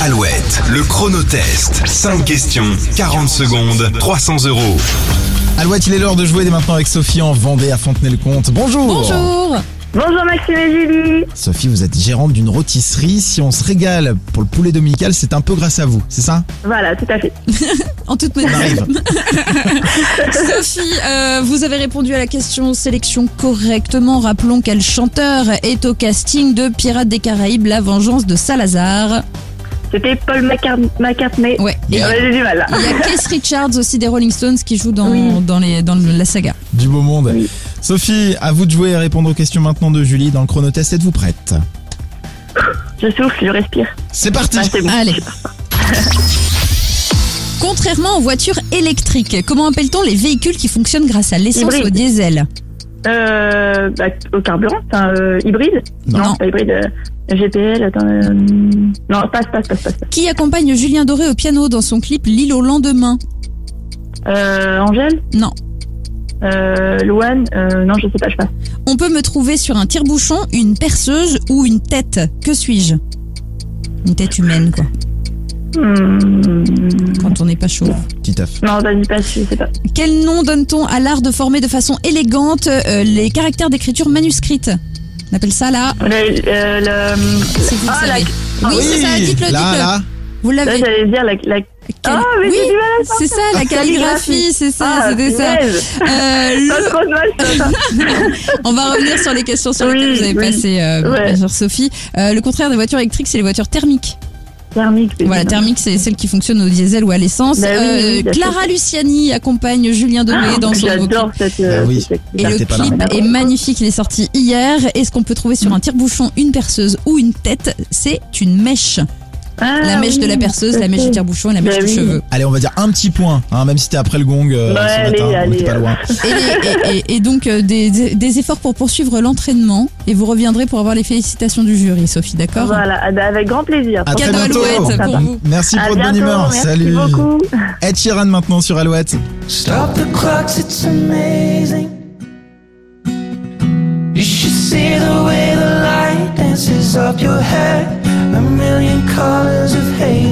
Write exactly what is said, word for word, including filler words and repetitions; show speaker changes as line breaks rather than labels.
Alouette, le chronotest. cinq questions, quarante secondes, trois cents euros.
Alouette, il est l'heure de jouer dès maintenant avec Sophie en Vendée à Fontenay-le-Comte. Bonjour.
Bonjour.
Bonjour Maxime et Julie.
Sophie, vous êtes gérante d'une rôtisserie. Si on se régale pour le poulet dominical, c'est un peu grâce à vous, c'est ça?
Voilà, tout à fait.
En toute
On
modestie.
arrive.
Sophie, euh, vous avez répondu à la question sélection correctement. Rappelons quel chanteur est au casting de Pirates des Caraïbes, La Vengeance de Salazar.
C'était Paul McCart- McCartney.
Ouais. Et
Ah ouais, j'ai du mal là.
il y a Keith Richards aussi des Rolling Stones qui joue dans,
Oui.
dans, les, dans la saga.
Du beau monde.
Oui.
Sophie, à vous de jouer et répondre aux questions maintenant de Julie dans le chronotest. Êtes-vous prête?
Je souffle, je respire.
C'est parti.
Ah, c'est bon.
Allez. Contrairement aux voitures électriques, comment appelle-t-on les véhicules qui fonctionnent grâce à l'essence
Hybride.
ou au diesel?
Euh, bah, au carburant, enfin, euh, hybride.
Non.
pas hybride. euh, G P L, attends. euh, non, passe, passe, passe, passe. passe.
Qui accompagne Julien Doré au piano dans son clip L'île au lendemain?
Euh, Angèle,
Non.
euh, Louane, euh, non, je sais pas, je passe.
On peut me trouver sur un tire-bouchon, une perceuse ou une tête. Que suis-je? Une tête humaine, quoi.
Hmm,
Quand on n'est pas chauve.
Petit œuf.
non, vas-y, passe, je sais pas.
Quel nom donne-t-on à l'art de former de façon élégante euh, les caractères d'écriture manuscrite? On appelle ça là.
Le, euh, le,
Si vous le
ah,
savez.
la-
Oui, c'est ça, dites-le,
là,
dites-le.
là.
Vous
là,
l'avez.
j'allais dire la, la...
Quel-
Ah, mais
oui,
j'ai du mal à
c'est ça, la calligraphie, c'est ça,
Ah,
c'était ça.
punaise.
Euh,
Pas
le-
trop de mal, ça.
On va revenir sur les questions sur
Oui,
lesquelles vous avez
oui.
passé, euh,
Ouais.
bien sûr, Sophie. Euh, le contraire des voitures électriques, c'est les voitures thermiques.
Thermique. c'est
Voilà,
bien.
thermique, c'est celle qui fonctionne au diesel ou à l'essence.
Bah oui,
Euh,
oui, bien
Clara
sûr.
Luciani accompagne Julien Doré
Ah,
dans son nouveau clip.
J'adore cette. euh,
Ah oui.
cette
Et
Là,
le
t'es pas là.
clip est magnifique, il est sorti hier. Et ce qu'on peut trouver sur un tire-bouchon, une perceuse ou une tête, c'est une mèche.
Ah,
La mèche
oui,
de la perceuse,
tout à
la mèche
fait.
du tire-bouchon et la mèche
Bah
du
oui.
cheveu.
Allez, on va dire un petit point, hein, même si t'es après le gong euh,
Ouais,
ce
allez,
matin, on
allez,
était pas
euh.
loin.
Et, les- et- et- et donc euh, des, des- des efforts pour poursuivre l'entraînement. Et vous reviendrez pour avoir les félicitations du jury, Sophie, d'accord?
Voilà, ah bah, avec grand plaisir.
À très
Cadeau
bientôt.
Alouette pour vous.
Merci
À
pour votre bonne
bientôt,
humeur.
merci
Salut.
beaucoup.
Ed Sheeran maintenant sur Alouette.
Stop the clocks, it's amazing. You should see the way the light dances up your hair. A million colors of